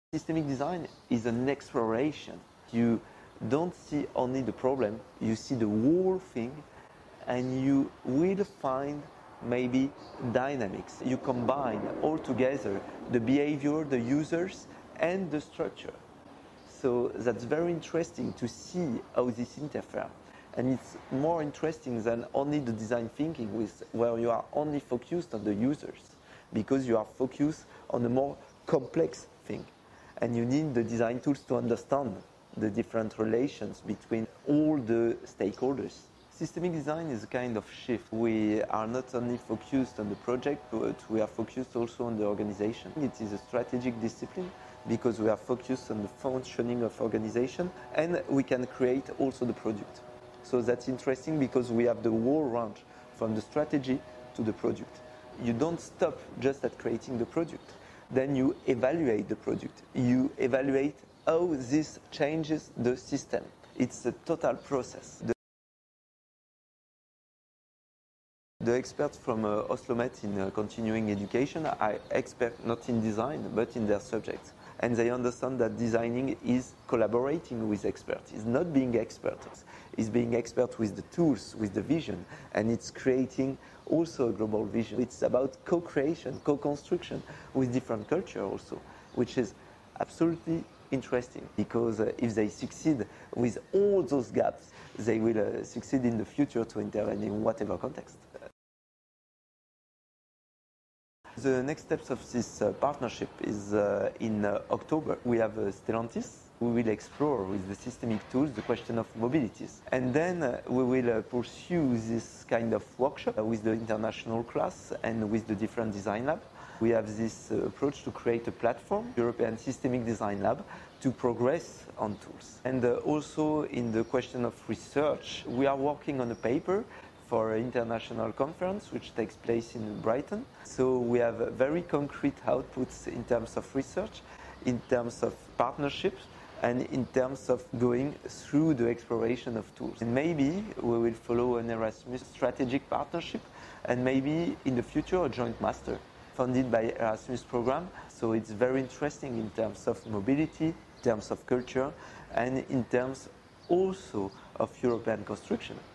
Systemic design is an exploration. You don't see only the problem, you see the whole thing, and you will find maybe dynamics. You combine all together the behavior, the users, and the structure. So that's very interesting to see how this interfere. And it's more interesting than only the design thinking where you are only focused on the users, because you are focused on a more complex thing. And you need the design tools to understand the different relations between all the stakeholders. Systemic design is a kind of shift. We are not only focused on the project, but we are focused also on the organization. It is a strategic discipline because we are focused on the functioning of organization, and we can create also the product. So that's interesting because we have the whole range from the strategy to the product. You don't stop just at creating the product. Then you evaluate the product. You evaluate how this changes the system. It's a total process. The experts from Oslomet in continuing education are experts not in design, but in their subjects. And they understand that designing is collaborating with experts. It's not being experts. It's being expert with the tools, with the vision, and it's creating also a global vision. It's about co-creation, co-construction with different culture also, which is absolutely interesting, because if they succeed with all those gaps, they will succeed in the future to intervene in whatever context. The next steps of this partnership is in October. We have Stellantis. We will explore with the systemic tools the question of mobilities. And then we will pursue this kind of workshop with the international class and with the different design labs. We have this approach to create a platform, European Systemic Design Lab, to progress on tools. And also in the question of research, we are working on a paper for an international conference which takes place in Brighton. So we have very concrete outputs in terms of research, in terms of partnerships, and in terms of going through the exploration of tools. And maybe we will follow an Erasmus strategic partnership, and maybe in the future a joint master funded by Erasmus program. So it's very interesting in terms of mobility, in terms of culture, and in terms also of European construction.